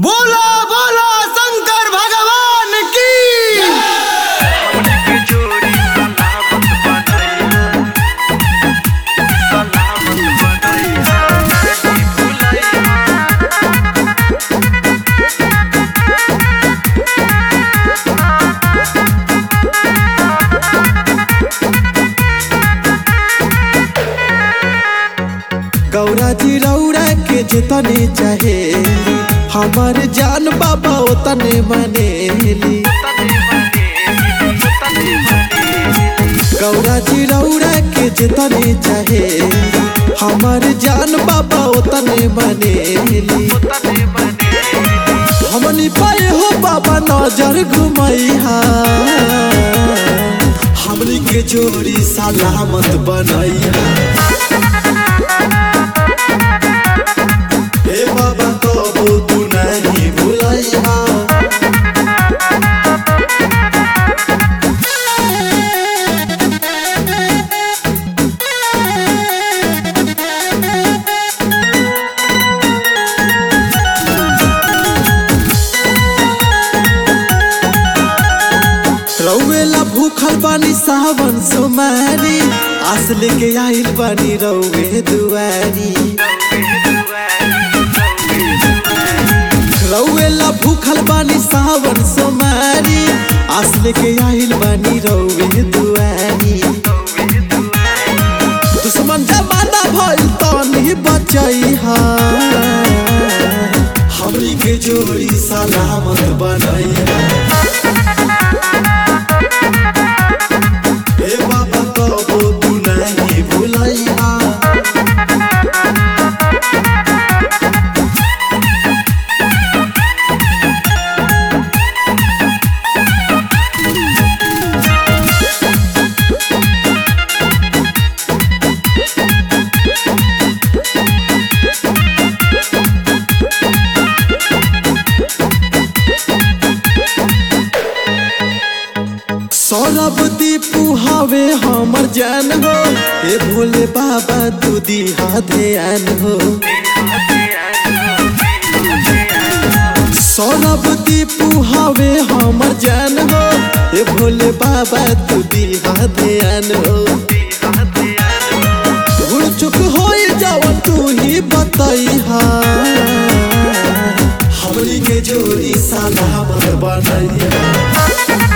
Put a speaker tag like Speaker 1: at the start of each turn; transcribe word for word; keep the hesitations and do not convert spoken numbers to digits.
Speaker 1: बोला बोला शंकर भगवान की।
Speaker 2: गौरा जी रौरा के जितने चाहे हमार जान बाबा उतने मनेली। गौरा जी रौरा के जितने चाहे हमार जान बाबा उतने मनेली। हमनी पाए हो बाबा नजर घुमैहा, हमनी के जोड़ी सलामत बनैहा। हे बाबा कबो तू नहीं भुलैहा। रौवेला भूखल बानी सावन सोमारी, आस लेके आइल बानी रौवे दुआरी। रौवेला भूखल बानी सावन सोमारी, आस लेके आइल बानी रौवे दुआरी। दुश्मन जमाना भइल तनी बचैहा, हमनी के जोड़ी सलामत बनैहा। हे बाबा कबो तू नहीं भुलैहा। सौरभ दीपू हवे हमर जान हो, हे भोले बाबा तू दिहा ध्यान हो। सौरभ दीपू हवे हमर जान हो, हे भोले बाबा तू दिहा ध्यान हो। भूल चुक होई जाओ तू ही बतैहा, हमनी के जोड़ी सलामत बनैहा।